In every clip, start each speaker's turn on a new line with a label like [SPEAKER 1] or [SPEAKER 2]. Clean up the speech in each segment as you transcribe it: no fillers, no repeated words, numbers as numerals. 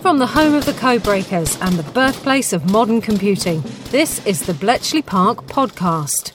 [SPEAKER 1] From the home of the Codebreakers and the birthplace of modern computing, this is the Bletchley Park Podcast.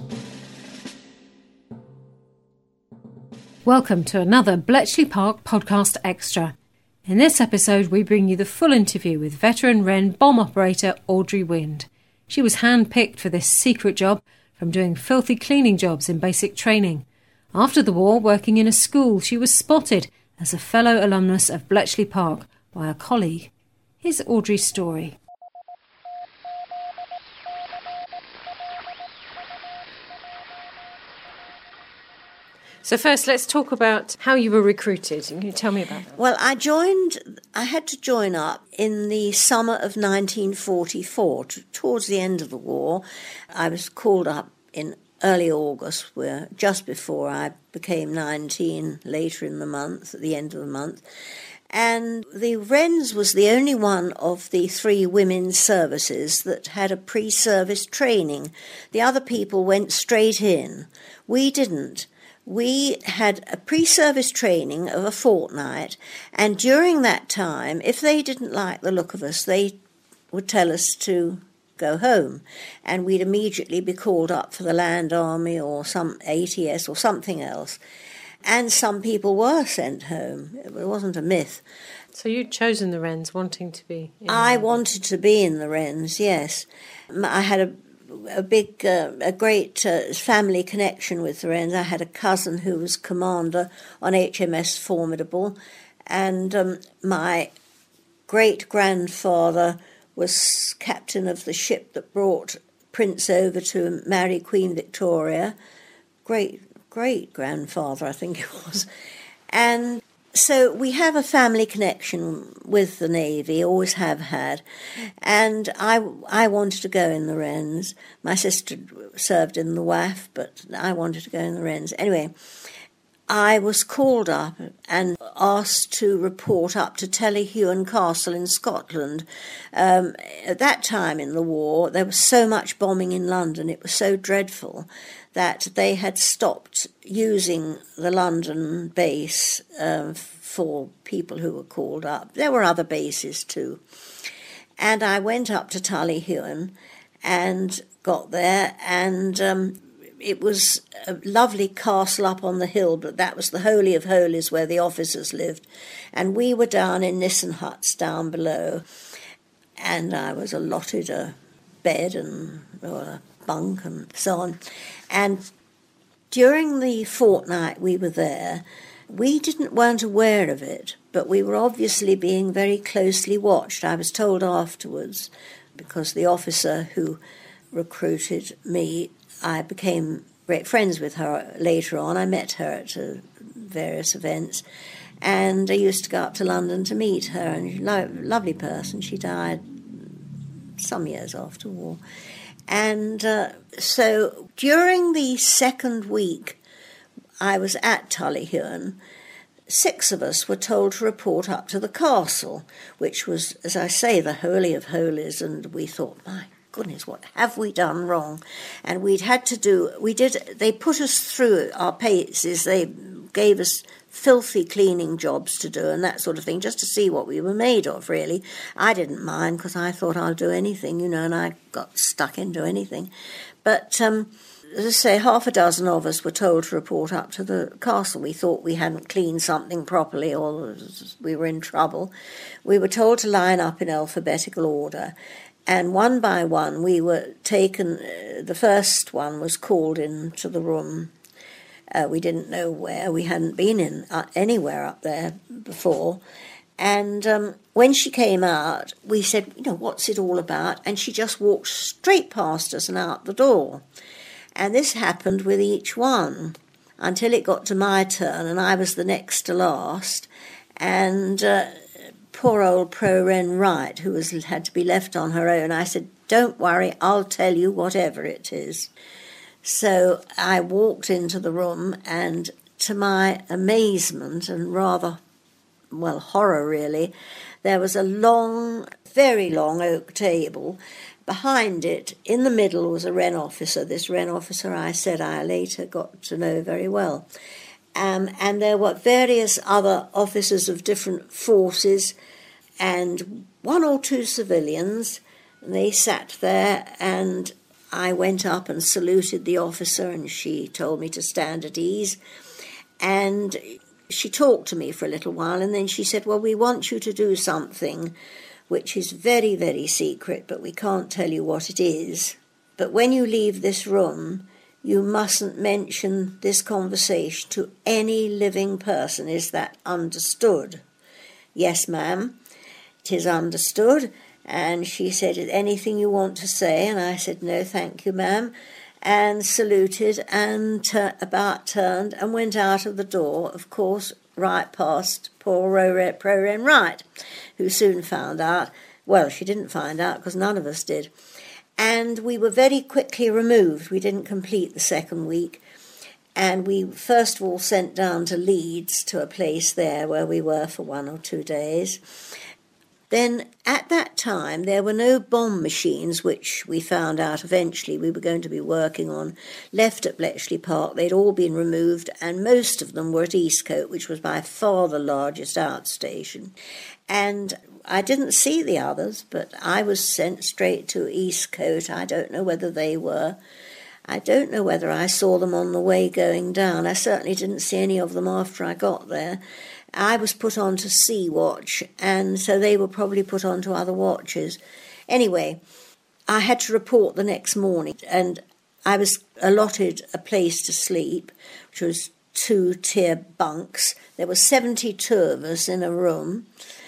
[SPEAKER 1] Welcome to another Bletchley Park Podcast Extra. In this episode, we bring you the full interview with veteran Wren bomb operator Audrey Wind. She was hand-picked for this secret job from doing filthy cleaning jobs in basic training. After the war, working in a school, she was spotted as a fellow alumnus of Bletchley Park by a colleague. Here's Audrey's story. So first, let's talk about how you were recruited. Can you tell me about that?
[SPEAKER 2] Well, I had to join up in the summer of 1944, towards the end of the war. I was called up in early August, just before I became 19, later in the month, at the end of the month. And the Wrens was the only one of the three women's services that had a pre-service training. The other people went straight in. We didn't. We had a pre-service training of a fortnight, and during that time, if they didn't like the look of us, they would tell us to go home, and we'd immediately be called up for the Land Army or some ATS or something else. And some people were sent home. It wasn't a myth.
[SPEAKER 1] So you'd chosen the Wrens, wanting to be in
[SPEAKER 2] I wanted to be in the Wrens, yes. I had a great family connection with the Wrens. I had a cousin who was commander on HMS Formidable, and my great-grandfather was captain of the ship that brought Prince over to marry Queen Victoria. Great-grandfather, I think it was. And so we have a family connection with the Navy, always have had. And I wanted to go in the Wrens. My sister served in the WAF, but I wanted to go in the Wrens. Anyway, I was called up and asked to report up to Tullyhewan Castle in Scotland. At that time in the war, there was so much bombing in London, it was so dreadful that they had stopped using the London base for people who were called up. There were other bases too. And I went up to Tullyhewan and got there, and it was a lovely castle up on the hill, but that was the Holy of Holies where the officers lived. And we were down in Nissen huts down below, and I was allotted a bed or a bunk and so on. And during the fortnight we were there, we weren't aware of it, but we were obviously being very closely watched. I was told afterwards, because the officer who recruited me, I became great friends with her later on. I met her at various events, and I used to go up to London to meet her, and she's a lovely person. She died some years after war. And so during the second week I was at Tullyhewan, 6 of us were told to report up to the castle, which was, as I say, the Holy of Holies, and we thought, my goodness, what have we done wrong? And they put us through our paces. They gave us filthy cleaning jobs to do and that sort of thing, just to see what we were made of, really. I didn't mind, because I thought I'll do anything, and I got stuck into anything. But, as I say, half a dozen of us were told to report up to the castle. We thought we hadn't cleaned something properly or we were in trouble. We were told to line up in alphabetical order. And one by one we were taken. The first one was called into the room. We didn't know where. We hadn't been anywhere up there before. And when she came out, we said, what's it all about? And she just walked straight past us and out the door. And this happened with each one until it got to my turn, and I was the next to last. And poor old Pro-Ren Wright, who had to be left on her own, I said, don't worry, I'll tell you whatever it is. So I walked into the room, and to my amazement and rather, horror really, there was a long, very long oak table. Behind it, in the middle, was a Wren officer. This Wren officer, I said, I later got to know very well. And there were various other officers of different forces, and one or two civilians, and they sat there, and I went up and saluted the officer, and she told me to stand at ease. And she talked to me for a little while, and then she said, well, we want you to do something which is very, very secret, but we can't tell you what it is. But when you leave this room, you mustn't mention this conversation to any living person. Is that understood? Yes, ma'am, it is understood. And she said, anything you want to say? And I said, no, thank you, ma'am, and saluted and turned and went out of the door, of course, right past poor Pro-Ren Wright, who soon found out. Well, she didn't find out because none of us did. And we were very quickly removed. We didn't complete the second week. And we first of all sent down to Leeds, to a place there where we were for 1 or 2 days. Then at that time there were no bomb machines, which we found out eventually we were going to be working on, left at Bletchley Park. They'd all been removed, and most of them were at Eastcote, which was by far the largest outstation. And I didn't see the others, but I was sent straight to Eastcote. I don't know whether they were. I don't know whether I saw them on the way going down. I certainly didn't see any of them after I got there. I was put on to Sea Watch, and so they were probably put on to other watches. Anyway, I had to report the next morning, and I was allotted a place to sleep, which was 2-tier bunks. There were 72 of us in a room.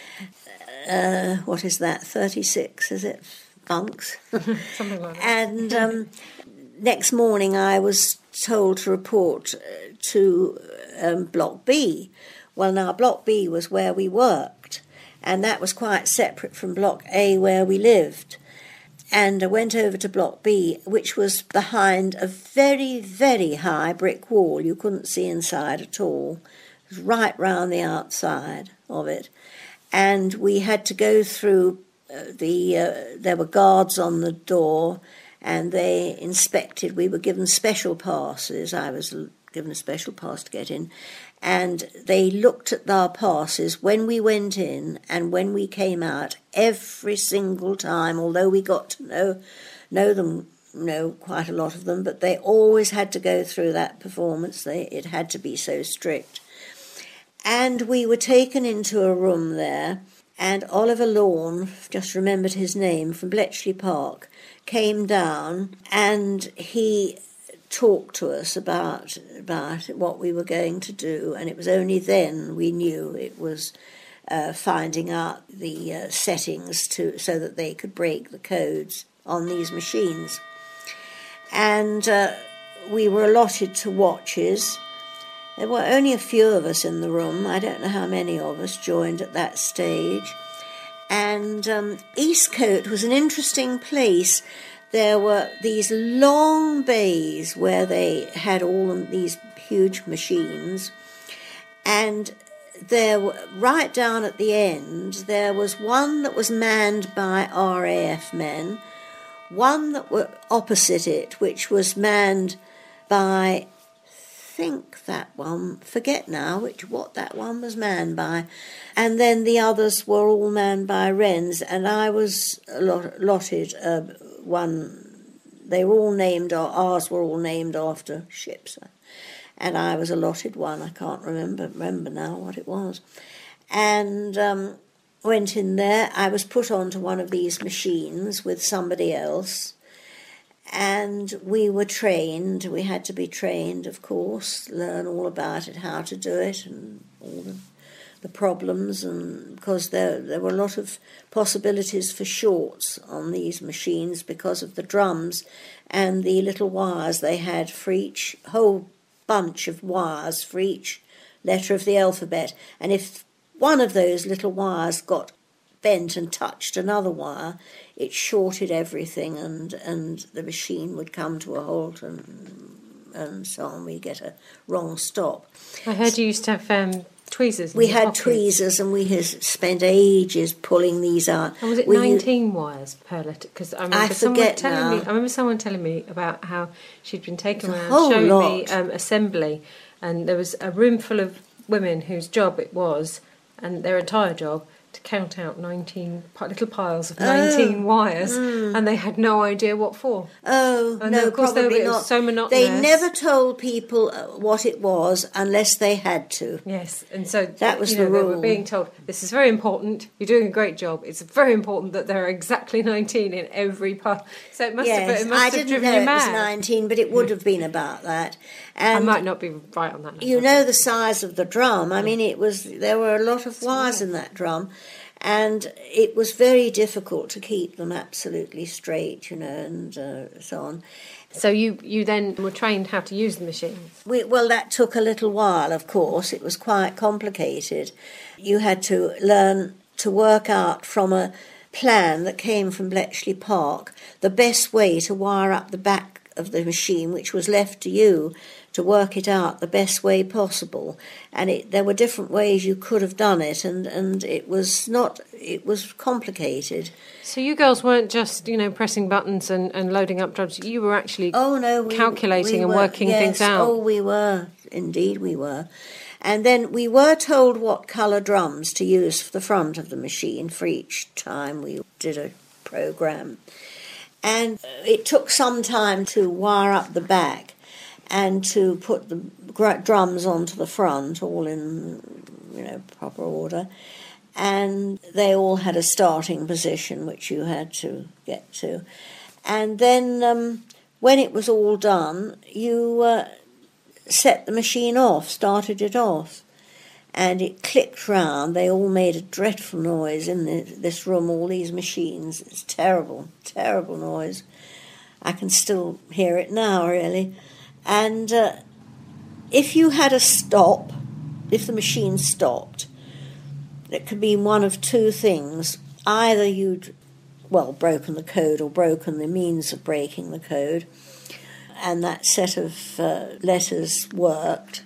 [SPEAKER 2] What is that, 36, is it? Bunks?
[SPEAKER 1] Something like that.
[SPEAKER 2] And next morning I was told to report to Block B. Well, now, Block B was where we worked, and that was quite separate from Block A where we lived. And I went over to Block B, which was behind a very, very high brick wall. You couldn't see inside at all. It was right round the outside of it. And we had to go through there were guards on the door, and they inspected. We were given special passes. I was given a special pass to get in. And they looked at our passes when we went in and when we came out every single time, although we got to know them, quite a lot of them, but they always had to go through that performance. It had to be so strict. And we were taken into a room there, and Oliver Lorne, just remembered his name, from Bletchley Park, came down, and he talked to us about what we were going to do, and it was only then we knew it was finding out the settings so that they could break the codes on these machines. And we were allotted to watches. There were only a few of us in the room. I don't know how many of us joined at that stage. And Eastcote was an interesting place. There were these long bays where they had all of these huge machines, and there were, right down at the end, there was one that was manned by RAF men, one that were opposite it, which was manned by, forget now what that one was manned by, and then the others were all manned by Wrens, and I was allotted one. They were all named, ours were all named after ships, and I was allotted one. I can't remember now what it was, and went in there. I was put onto one of these machines with somebody else, and we were trained. We had to be trained, of course, learn all about it, how to do it, and all the problems, and because there were a lot of possibilities for shorts on these machines because of the drums and the little wires they had for each, whole bunch of wires for each letter of the alphabet. And if one of those little wires got bent and touched another wire, it shorted everything, and the machine would come to a halt, and so on. We get a wrong stop.
[SPEAKER 1] I heard you used to have tweezers.
[SPEAKER 2] We had tweezers, and we had spent ages pulling these out.
[SPEAKER 1] And was it 19 wires per letter? Because I remember someone telling me about how she'd been taken around showing me assembly, and there was a room full of women whose job it was, and their entire job, to count out 19 little piles of 19 wires, and they had no idea what for.
[SPEAKER 2] Oh,
[SPEAKER 1] and
[SPEAKER 2] no,
[SPEAKER 1] of course
[SPEAKER 2] probably
[SPEAKER 1] it was
[SPEAKER 2] not.
[SPEAKER 1] So monotonous.
[SPEAKER 2] They never told people what it was unless they had to.
[SPEAKER 1] Yes, and so
[SPEAKER 2] that was the rule.
[SPEAKER 1] They were being told, this is very important, you're doing a great job, it's very important that there are exactly 19 in every pile. So it must have driven you mad.
[SPEAKER 2] I didn't know it was 19, but it would have been about that. And
[SPEAKER 1] I might not be right on that.
[SPEAKER 2] You know the size of the drum. I mean, there were a lot of wires in that drum, and it was very difficult to keep them absolutely straight, and so on.
[SPEAKER 1] So you then were trained how to use the machines?
[SPEAKER 2] Well, that took a little while, of course. It was quite complicated. You had to learn to work out from a plan that came from Bletchley Park the best way to wire up the back of the machine, which was left to you to work it out the best way possible. And there were different ways you could have done it, and it was complicated. So
[SPEAKER 1] you girls weren't just, pressing buttons and loading up drums. You were actually calculating and working things out.
[SPEAKER 2] Oh, we were. Indeed, we were. And then we were told what colour drums to use for the front of the machine for each time we did a programme. And it took some time to wire up the back and to put the drums onto the front, all in, proper order. And they all had a starting position, which you had to get to. And then when it was all done, you set the machine off, started it off. And it clicked round. They all made a dreadful noise in this room, all these machines. It's terrible, terrible noise. I can still hear it now, really. And if you had a stop, if the machine stopped, it could be one of two things. Either you'd, broken the code or broken the means of breaking the code, and that set of letters worked,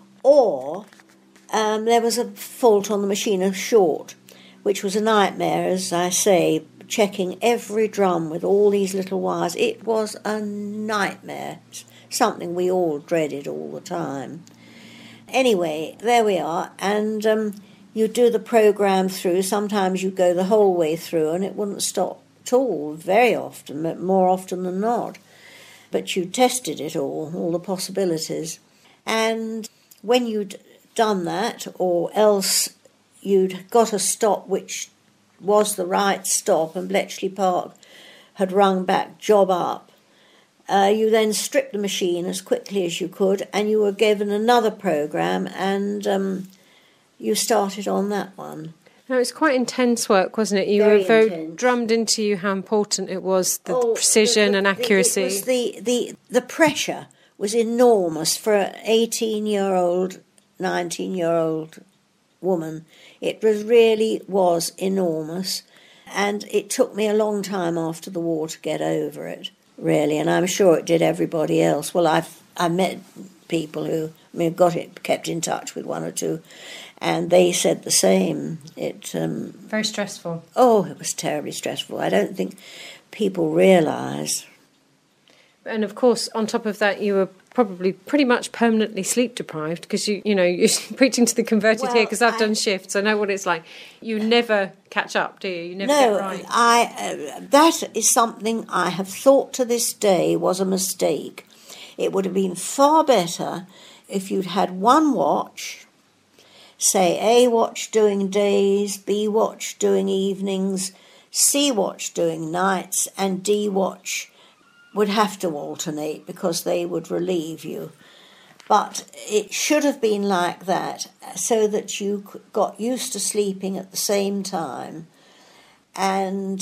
[SPEAKER 2] or there was a fault on the machine, a short, which was a nightmare, as I say, checking every drum with all these little wires. It was a nightmare, something we all dreaded all the time. Anyway, there we are, and you do the programme through. Sometimes you go the whole way through and it wouldn't stop at all, very often, but more often than not. But you tested it all the possibilities. And when you'd done that, or else you'd got a stop which was the right stop and Bletchley Park had rung back, job up, you then stripped the machine as quickly as you could and you were given another programme, and you started on that one.
[SPEAKER 1] No, it was quite intense work, wasn't it? You
[SPEAKER 2] very
[SPEAKER 1] were very
[SPEAKER 2] intense.
[SPEAKER 1] Drummed into you how important it was, the precision and accuracy.
[SPEAKER 2] It was the pressure was enormous for an 18-year-old, 19-year-old woman. It really was enormous, and it took me a long time after the war to get over it, really, and I'm sure it did everybody else. Well, I met people who, kept in touch with one or two, and they said the same.
[SPEAKER 1] Very stressful.
[SPEAKER 2] Oh, it was terribly stressful. I don't think people realise.
[SPEAKER 1] And of course, on top of that, you were probably pretty much permanently sleep deprived, because you're preaching to the converted here, because I've done shifts. I know what it's like. You never catch up, do you? You never get right.
[SPEAKER 2] That is something I have thought to this day was a mistake. It would have been far better if you'd had one watch, say A watch doing days, B watch doing evenings, C watch doing nights, and D watch would have to alternate because they would relieve you. But it should have been like that, so that you got used to sleeping at the same time. And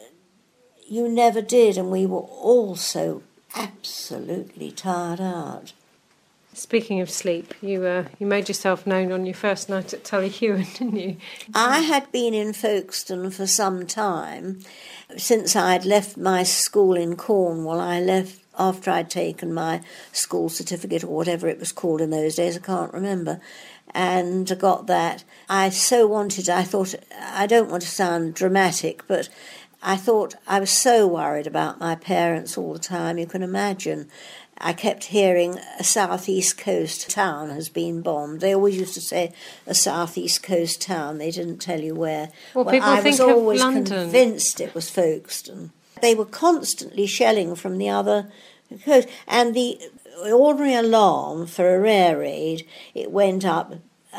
[SPEAKER 2] you never did, and we were all so absolutely tired out.
[SPEAKER 1] Speaking of sleep, you made yourself known on your first night at Tullyhewan, didn't you?
[SPEAKER 2] I had been in Folkestone for some time. Since I had left my school in Cornwall, I left after I'd taken my school certificate, or whatever it was called in those days, I can't remember, and got that. I thought, I don't want to sound dramatic, but I thought, I was so worried about my parents all the time, you can imagine. I kept hearing a southeast coast town has been bombed. They always used to say a southeast coast town. They didn't tell you where.
[SPEAKER 1] Well, people
[SPEAKER 2] I
[SPEAKER 1] think
[SPEAKER 2] was always
[SPEAKER 1] of London.
[SPEAKER 2] convinced it was Folkestone. They were constantly shelling from the other coast. And the ordinary alarm for a air raid, it went up,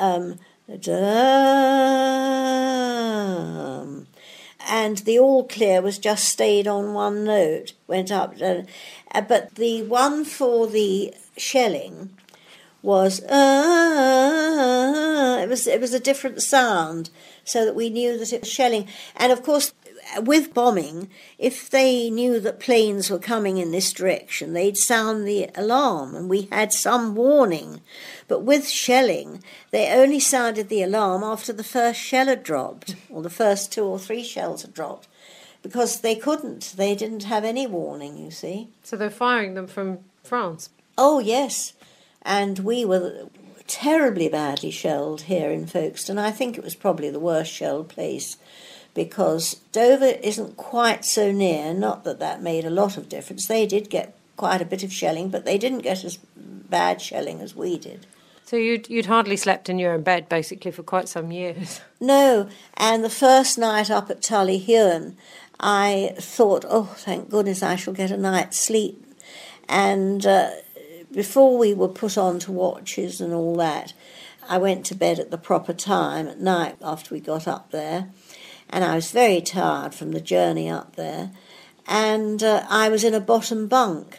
[SPEAKER 2] dum, and the all clear was just stayed on one note, went up. But the one for the shelling was, it was a different sound, so that we knew that it was shelling. And of course, with bombing, if they knew that planes were coming in this direction, they'd sound the alarm, and we had some warning. But with shelling, they only sounded the alarm after the first shell had dropped, or the first 2 or 3 shells had dropped, because they didn't have any warning, you see.
[SPEAKER 1] So they're firing them from France?
[SPEAKER 2] Oh, yes. And we were terribly badly shelled here in Folkestone. I think it was probably the worst shelled place, because Dover isn't quite so near, not that that made a lot of difference. They did get quite a bit of shelling, but they didn't get as bad shelling as we did.
[SPEAKER 1] So you'd hardly slept in your own bed, basically, for quite some years.
[SPEAKER 2] No, and the first night up at Tully Huon, I thought, oh, thank goodness I shall get a night's sleep. And before we were put on to watches and all that, I went to bed at the proper time at night after we got up there. And I was very tired from the journey up there. And I was in a bottom bunk.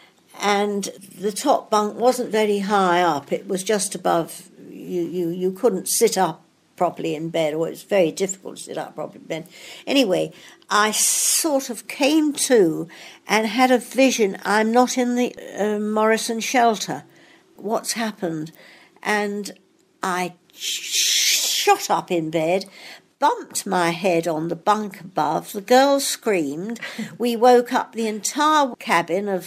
[SPEAKER 2] And the top bunk wasn't very high up. It was just above. You couldn't sit up properly in bed, or it was very difficult to sit up properly in bed. Anyway, I sort of came to and had a vision. I'm not in the Morrison shelter. What's happened? And I shot up in bed, bumped my head on the bunk above. The girls screamed. We woke up the entire cabin of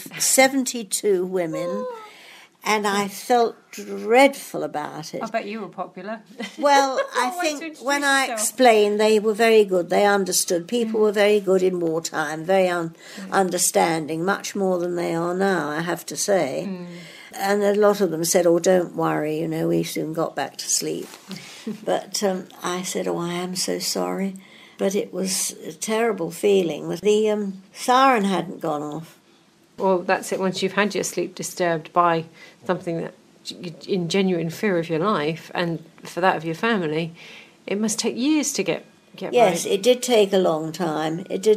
[SPEAKER 2] 72 women, and I felt dreadful about it.
[SPEAKER 1] I bet you were popular.
[SPEAKER 2] Well, I think when I explained, they were very good. They understood. People were very good in wartime, very understanding, much more than they are now, I have to say. And a lot of them said, oh, don't worry, we soon got back to sleep. But I said, oh, I am so sorry. But it was a terrible feeling. The siren hadn't gone off.
[SPEAKER 1] Well, that's it. Once you've had your sleep disturbed by something that you're in genuine fear of your life and for that of your family, it must take years to get
[SPEAKER 2] Yes,
[SPEAKER 1] right.
[SPEAKER 2] It did take a long time. In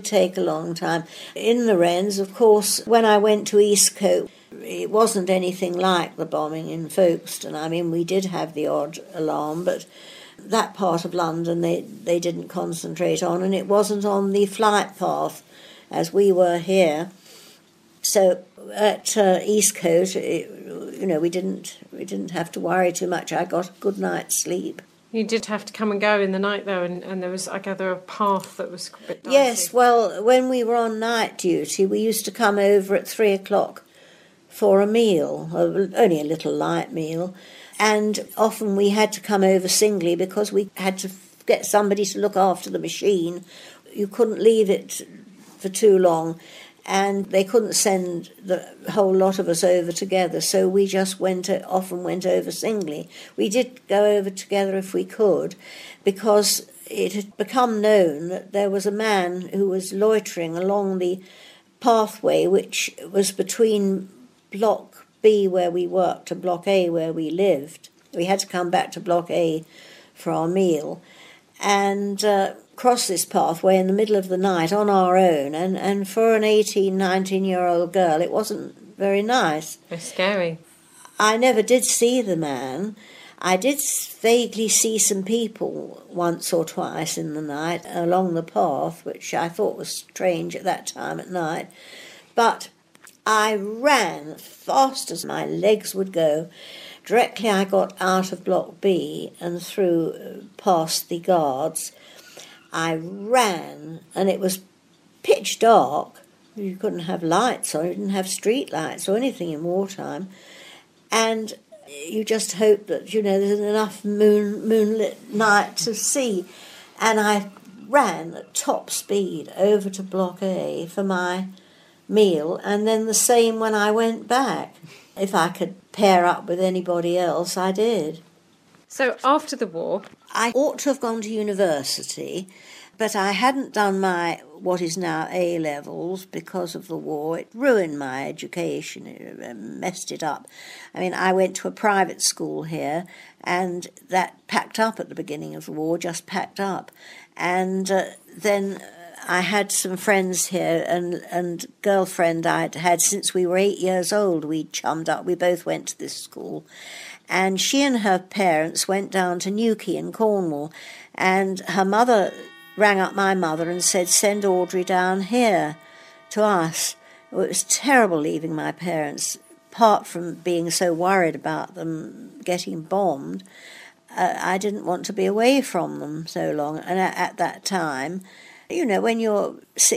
[SPEAKER 2] the Wrens, of course, when I went to Eastcote, it wasn't anything like the bombing in Folkestone. I mean, we did have the odd alarm, but that part of London they didn't concentrate on, and it wasn't on the flight path as we were here. So at Eastcote, we didn't have to worry too much. I got a good night's sleep.
[SPEAKER 1] You did have to come and go in the night, though, and there was, I gather, a path that was a bit dicey.
[SPEAKER 2] Yes, well, when we were on night duty, we used to come over at 3 o'clock for a meal, only a little light meal, and often we had to come over singly because we had to get somebody to look after the machine. You couldn't leave it for too long, and they couldn't send the whole lot of us over together, so we just often went over singly. We did go over together if we could, because it had become known that there was a man who was loitering along the pathway which was between Block B, where we worked, and Block A, where we lived. We had to come back to Block A for our meal, and cross this pathway in the middle of the night on our own, and for an 18, 19-year-old girl, it wasn't very nice.
[SPEAKER 1] It's scary.
[SPEAKER 2] I never did see the man. I did vaguely see some people once or twice in the night along the path, which I thought was strange at that time at night. But I ran as fast as my legs would go. Directly I got out of Block B and through past the guards, I ran, and it was pitch dark. You couldn't have lights on, you didn't have street lights or anything in wartime. And you just hope that, there's enough moonlit night to see. And I ran at top speed over to Block A for my meal, and then the same when I went back. If I could pair up with anybody else, I did.
[SPEAKER 1] So after the war...
[SPEAKER 2] I ought to have gone to university, but I hadn't done my what is now A-levels because of the war. It ruined my education, it messed it up. I mean, I went to a private school here, and that packed up at the beginning of the war, just packed up. And then I had some friends here, and girlfriend I'd had since we were 8 years old. We chummed up, we both went to this school. And she and her parents went down to Newquay in Cornwall, and her mother rang up my mother and said, send Audrey down here to us. Well, it was terrible leaving my parents, apart from being so worried about them getting bombed. I didn't want to be away from them so long. And at that time, you know, when you're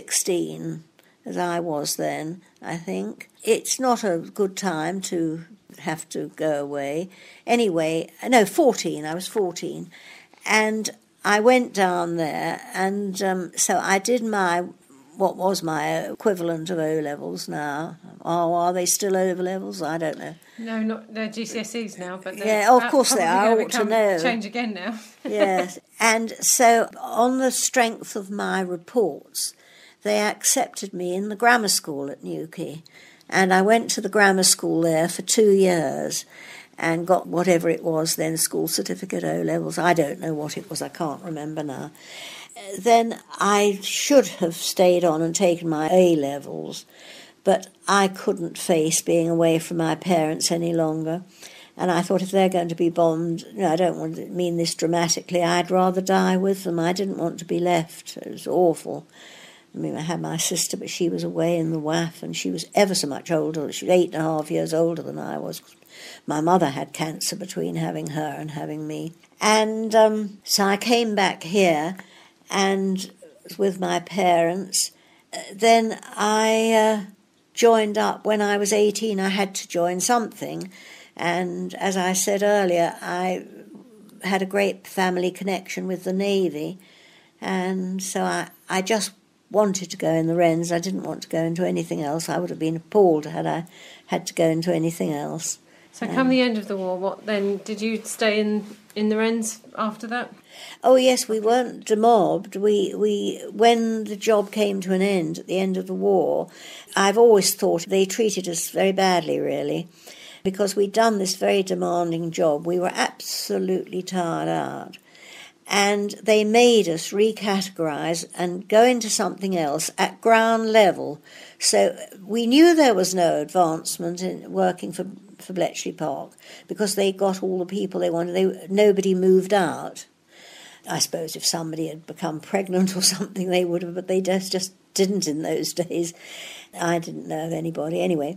[SPEAKER 2] 16, as I was then, I think, it's not a good time to have to go away. Anyway, no, 14, I was 14. And I went down there, and so I did what was my equivalent of O-levels now. Oh, are they still O-levels? I don't know.
[SPEAKER 1] No, they're GCSEs now, but
[SPEAKER 2] yeah, of course they are. I ought to know.
[SPEAKER 1] Change again now.
[SPEAKER 2] Yes, and so on the strength of my reports, they accepted me in the grammar school at Newquay, and I went to the grammar school there for 2 years and got whatever it was then, school certificate, O-levels. I don't know what it was, I can't remember now. Then I should have stayed on and taken my A-levels, but I couldn't face being away from my parents any longer. And I thought, if they're going to be bombed, I don't want to mean this dramatically, I'd rather die with them. I didn't want to be left. It was awful. I mean, I had my sister, but she was away in the WAF, and she was ever so much older. She was 8.5 years older than I was. My mother had cancer between having her and having me. And so I came back here and with my parents. Then I joined up when I was 18. I had to join something. And as I said earlier, I had a great family connection with the Navy. And so I just wanted to go in the Wrens. I didn't want to go into anything else. I would have been appalled had I had to go into anything else.
[SPEAKER 1] So come the end of the war, what then? Did you stay in the Wrens after that?
[SPEAKER 2] Oh yes, we weren't demobbed. We when the job came to an end at the end of the war, I've always thought they treated us very badly, really, because we'd done this very demanding job. We were absolutely tired out. And they made us recategorise and go into something else at ground level. So we knew there was no advancement in working for Bletchley Park because they got all the people they wanted. Nobody moved out. I suppose if somebody had become pregnant or something, they would have, but they just didn't in those days. I didn't know of anybody. Anyway,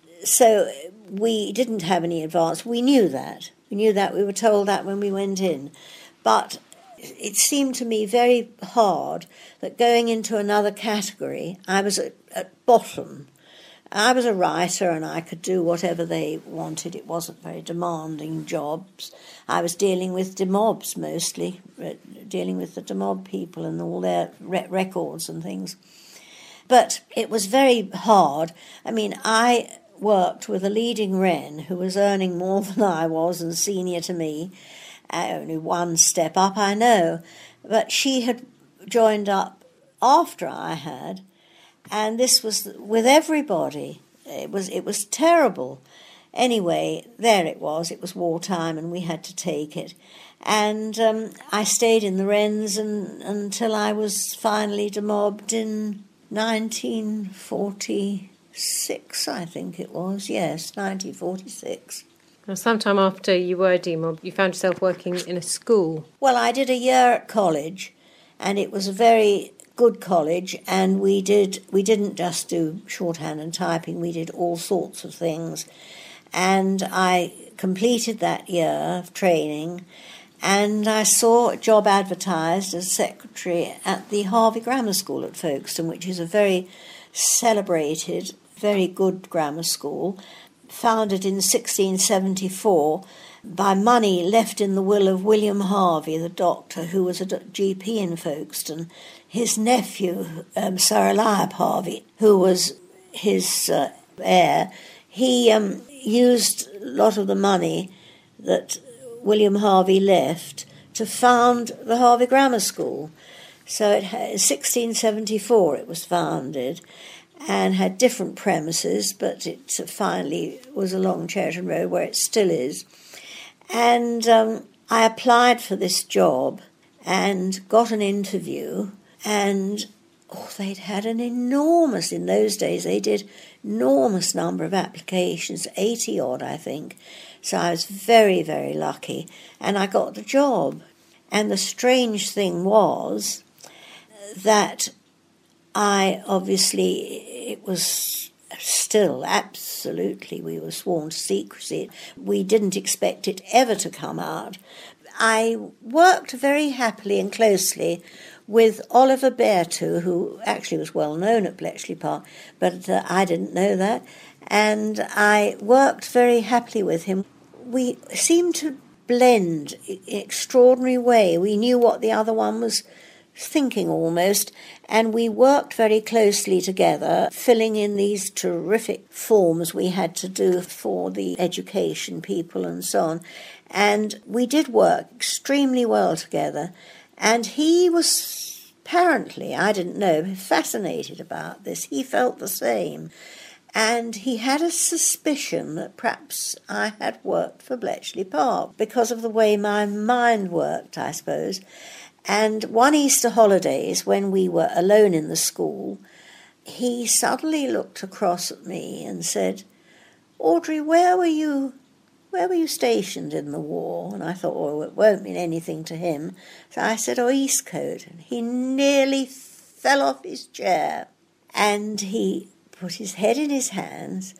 [SPEAKER 2] so we didn't have any advance. We knew that. We were told that when we went in. But it seemed to me very hard that going into another category, I was at bottom. I was a writer and I could do whatever they wanted. It wasn't very demanding jobs. I was dealing with demobs mostly, dealing with the demob people and all their records and things. But it was very hard. I mean, I worked with a leading Wren who was earning more than I was and senior to me. Only one step up, I know, but she had joined up after I had, and this was with everybody. It was terrible. Anyway, there it was wartime, and we had to take it. And I stayed in the Wrens until I was finally demobbed in 1946, I think it was. Yes, 1946.
[SPEAKER 1] Now, sometime after you were demobbed, you found yourself working in a school.
[SPEAKER 2] Well, I did a year at college, and it was a very good college, and we didn't just do shorthand and typing, we did all sorts of things. And I completed that year of training, and I saw a job advertised as secretary at the Harvey Grammar School at Folkestone, which is a very celebrated, very good grammar school, founded in 1674, by money left in the will of William Harvey, the doctor, who was a GP in Folkestone. His nephew, Sir Eliab Harvey, who was his heir, he used a lot of the money that William Harvey left to found the Harvey Grammar School. So in 1674 it was founded and had different premises, but it finally was along Cheriton Road, where it still is. And I applied for this job and got an interview, and they'd had an enormous, in those days they did enormous number of applications, 80 odd I think. So I was very, very lucky, and I got the job. And the strange thing was that it was still absolutely, we were sworn to secrecy. We didn't expect it ever to come out. I worked very happily and closely with Oliver Beartu, who actually was well known at Bletchley Park, but I didn't know that. And I worked very happily with him. We seemed to blend in an extraordinary way. We knew what the other one was thinking almost, and we worked very closely together, filling in these terrific forms we had to do for the education people and so on. And we did work extremely well together, and he was apparently, I didn't know, fascinated about this. He felt the same. And he had a suspicion that perhaps I had worked for Bletchley Park because of the way my mind worked, I suppose. And one Easter holidays, when we were alone in the school, he suddenly looked across at me and said, "Audrey, where were you stationed in the war?" And I thought, oh, it won't mean anything to him. So I said, Eastcote. And he nearly fell off his chair. And he put his head in his hands,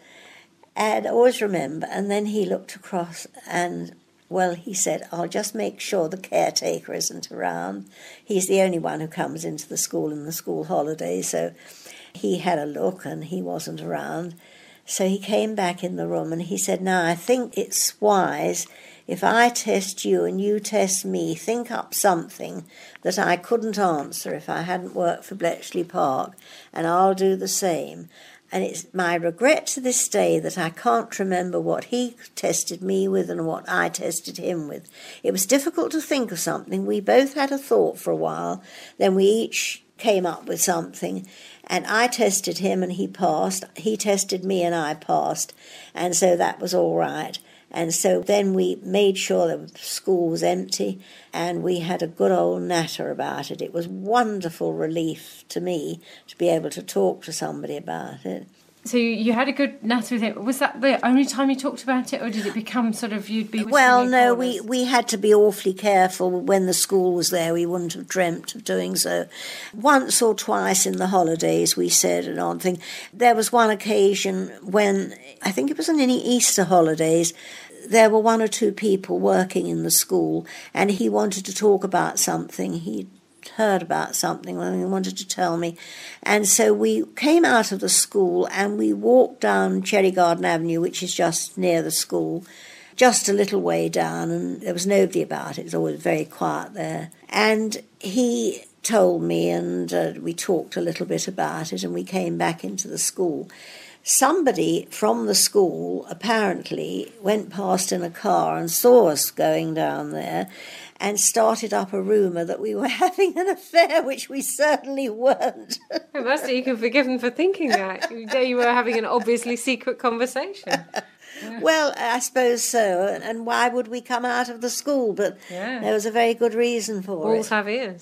[SPEAKER 2] and I always remember, and then he looked across and, he said, "I'll just make sure the caretaker isn't around. He's the only one who comes into the school in the school holidays." So he had a look and he wasn't around. So he came back in the room and he said, "Now, I think it's wise if I test you and you test me, think up something that I couldn't answer if I hadn't worked for Bletchley Park, and I'll do the same." And it's my regret to this day that I can't remember what he tested me with and what I tested him with. It was difficult to think of something. We both had a thought for a while. Then we each came up with something. And I tested him and he passed. He tested me and I passed. And so that was all right. And so then we made sure the school was empty, and we had a good old natter about it. It was wonderful relief to me to be able to talk to somebody about it.
[SPEAKER 1] So you had a good natter with him. Was that the only time you talked about it, or did it become sort of you'd be...
[SPEAKER 2] Well, no, we had to be awfully careful when the school was there. We wouldn't have dreamt of doing so. Once or twice in the holidays we said an odd thing. There was one occasion when, I think it was in the Easter holidays, there were one or two people working in the school, and he wanted to talk about something. He'd heard about something and he wanted to tell me. And so we came out of the school and we walked down Cherry Garden Avenue, which is just near the school, just a little way down, and there was nobody about. It was always very quiet there. And he told me, and we talked a little bit about it, and we came back into the school. Somebody from the school apparently went past in a car and saw us going down there and started up a rumour that we were having an affair, which we certainly weren't.
[SPEAKER 1] You can forgive them for thinking that. You were having an obviously secret conversation.
[SPEAKER 2] Yeah. Well, I suppose so. And why would we come out of the school? But there was a very good reason for it.
[SPEAKER 1] Balls have ears.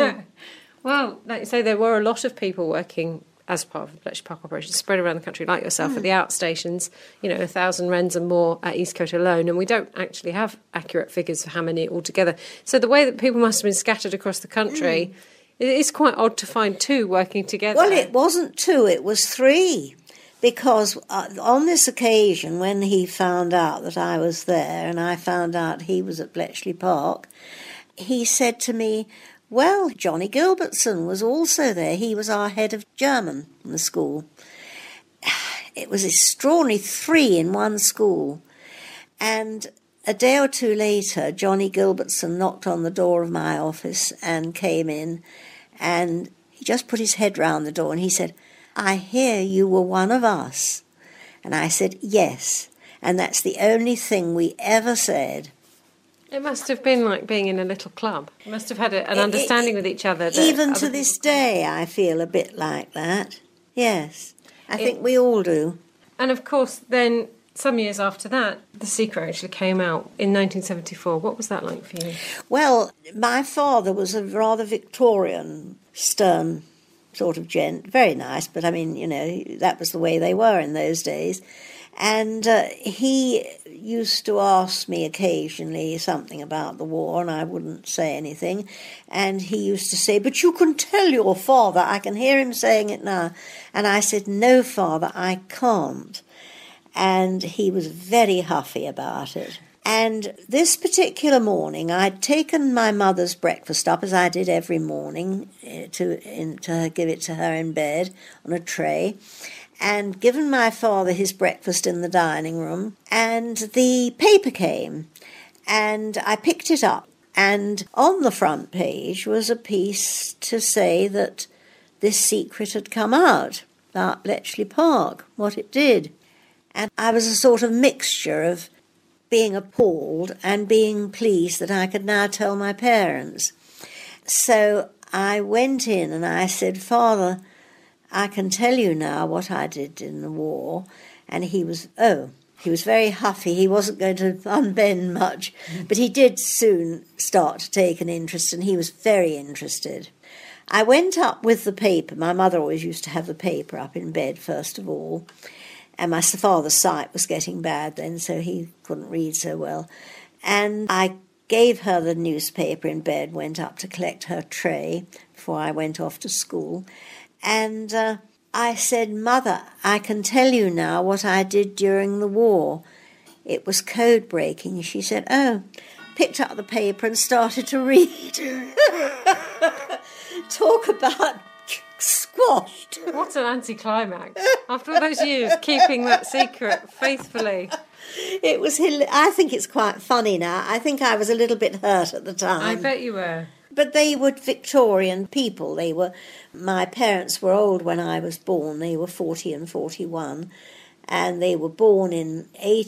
[SPEAKER 1] Well, like you say, there were a lot of people working as part of the Bletchley Park operation, spread around the country like yourself at the outstations, 1,000 wrens and more at Eastcote alone, and we don't actually have accurate figures for how many altogether. So the way that people must have been scattered across the country, it is quite odd to find two working together.
[SPEAKER 2] Well, it wasn't two, it was three, because on this occasion, when he found out that I was there and I found out he was at Bletchley Park, he said to me, "Well, Johnny Gilbertson was also there. He was our head of German in the school." It was extraordinary, three in one school. And a day or two later, Johnny Gilbertson knocked on the door of my office and came in, and he just put his head round the door and he said, "I hear you were one of us." And I said, "Yes." And that's the only thing we ever said.
[SPEAKER 1] It must have been like being in a little club. You must have had an understanding with each other.
[SPEAKER 2] Even to this day, I feel a bit like that. Yes, I think we all do.
[SPEAKER 1] And of course, then some years after that, The Secret actually came out in 1974. What was that like for you?
[SPEAKER 2] Well, my father was a rather Victorian, stern sort of gent. Very nice, but I mean, that was the way they were in those days. And he used to ask me occasionally something about the war, and I wouldn't say anything. And he used to say, "But you can tell your father." I can hear him saying it now. And I said, "No, Father, I can't." And he was very huffy about it. And this particular morning, I'd taken my mother's breakfast up, as I did every morning, to give it to her in bed on a tray, and given my father his breakfast in the dining room, and the paper came, and I picked it up, and on the front page was a piece to say that this secret had come out about Bletchley Park, what it did. And I was a sort of mixture of being appalled and being pleased that I could now tell my parents. So I went in and I said, "Father, I can tell you now what I did in the war." And he was very huffy. He wasn't going to unbend much, but he did soon start to take an interest, and he was very interested. I went up with the paper. My mother always used to have the paper up in bed first of all, and my father's sight was getting bad then, so he couldn't read so well. And I gave her the newspaper in bed, went up to collect her tray before I went off to school. And I said, "Mother, I can tell you now what I did during the war. It was code breaking." She said, "Oh," picked up the paper and started to read. Talk about squashed.
[SPEAKER 1] What an anticlimax. After all those years, keeping that secret faithfully.
[SPEAKER 2] It was. I think it's quite funny now. I think I was a little bit hurt at the time.
[SPEAKER 1] I bet you were.
[SPEAKER 2] But they were Victorian people. My parents were old when I was born. They were 40 and 41. And they were born in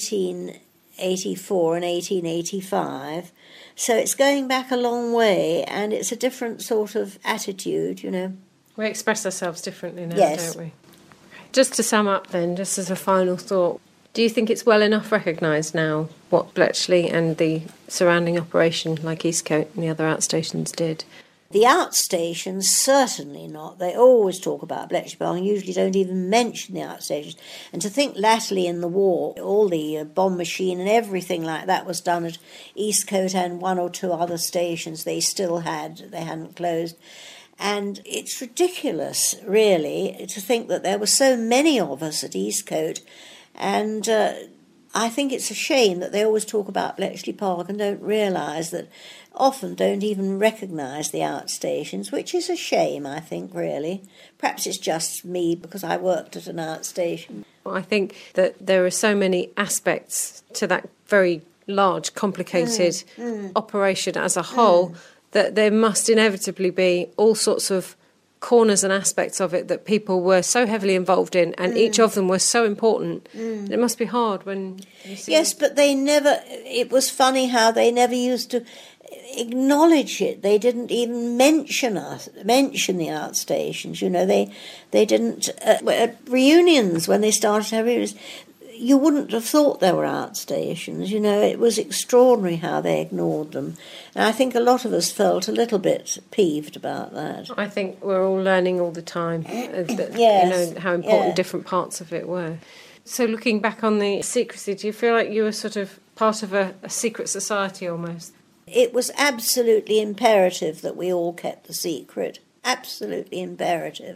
[SPEAKER 2] 1884 and 1885. So it's going back a long way, and it's a different sort of attitude,
[SPEAKER 1] We express ourselves differently now,
[SPEAKER 2] yes.
[SPEAKER 1] Don't we? Just to sum up then, just as a final thought, do you think it's well enough recognised now what Bletchley and the surrounding operation like Eastcote and the other outstations did?
[SPEAKER 2] The outstations, certainly not. They always talk about Bletchley Park and usually don't even mention the outstations. And to think latterly in the war, all the bomb machine and everything like that was done at Eastcote and one or two other stations they hadn't closed. And it's ridiculous, really, to think that there were so many of us at Eastcote. And I think it's a shame that they always talk about Bletchley Park and don't realise that, often don't even recognise the outstations, which is a shame, I think, really. Perhaps it's just me because I worked at an outstation.
[SPEAKER 1] I think that there are so many aspects to that very large, complicated operation as a whole that there must inevitably be all sorts of corners and aspects of it that people were so heavily involved in, and each of them was so important. It must be hard when you see...
[SPEAKER 2] Yes, but they never... It was funny how they never used to acknowledge it. They didn't even mention the outstations. They didn't... at reunions, when they started to have reunions, you wouldn't have thought there were outstations. It was extraordinary how they ignored them. And I think a lot of us felt a little bit peeved about that.
[SPEAKER 1] I think we're all learning all the time
[SPEAKER 2] yes.
[SPEAKER 1] How important different parts of it were. So looking back on the secrecy, do you feel like you were sort of part of a secret society almost?
[SPEAKER 2] It was absolutely imperative that we all kept the secret. Absolutely imperative.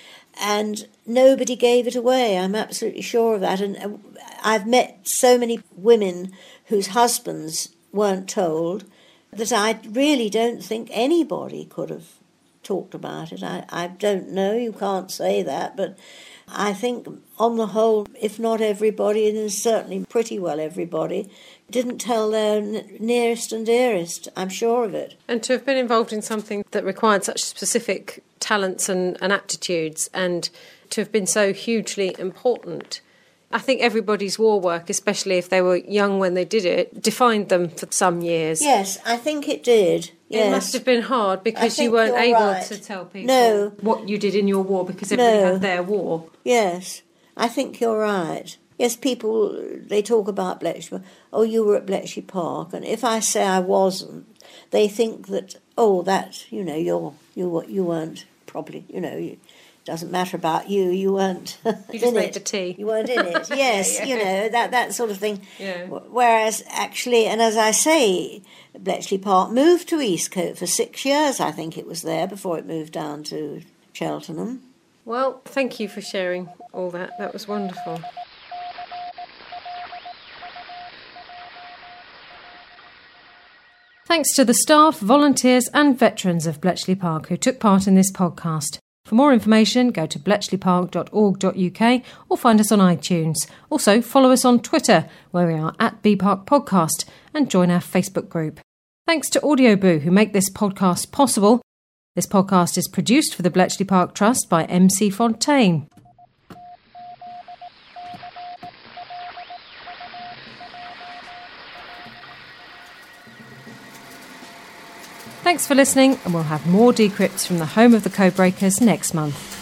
[SPEAKER 2] And nobody gave it away. I'm absolutely sure of that. And I've met so many women whose husbands weren't told that I really don't think anybody could have talked about it. I don't know, you can't say that, but I think on the whole, if not everybody, and certainly pretty well everybody, didn't tell their nearest and dearest. I'm sure of it.
[SPEAKER 1] And to have been involved in something that required such specific talents and aptitudes, and to have been so hugely important, I think everybody's war work, especially if they were young when they did it, defined them for some years.
[SPEAKER 2] Yes, I think it did. Yes.
[SPEAKER 1] It must have been hard because you weren't able to tell people what you did in your war because everybody had their war.
[SPEAKER 2] Yes, I think you're right. Yes, people, they talk about Bletchley. Oh, you were at Bletchley Park. And if I say I wasn't, they think that, you weren't probably, it doesn't matter about you. You weren't
[SPEAKER 1] You just made the tea.
[SPEAKER 2] You weren't in it. Yes,
[SPEAKER 1] yeah.
[SPEAKER 2] that sort of thing.
[SPEAKER 1] Yeah.
[SPEAKER 2] Whereas, actually, and as I say, Bletchley Park moved to Eastcote for 6 years, I think it was there, before it moved down to Cheltenham.
[SPEAKER 1] Well, thank you for sharing all that. That was wonderful. Thanks to the staff, volunteers and veterans of Bletchley Park who took part in this podcast. For more information, go to bletchleypark.org.uk or find us on iTunes. Also, follow us on Twitter, where we are at BParkPodcast, and join our Facebook group. Thanks to Audioboo, who make this podcast possible. This podcast is produced for the Bletchley Park Trust by MC Fontaine. Thanks for listening, and we'll have more decrypts from the home of the Codebreakers next month.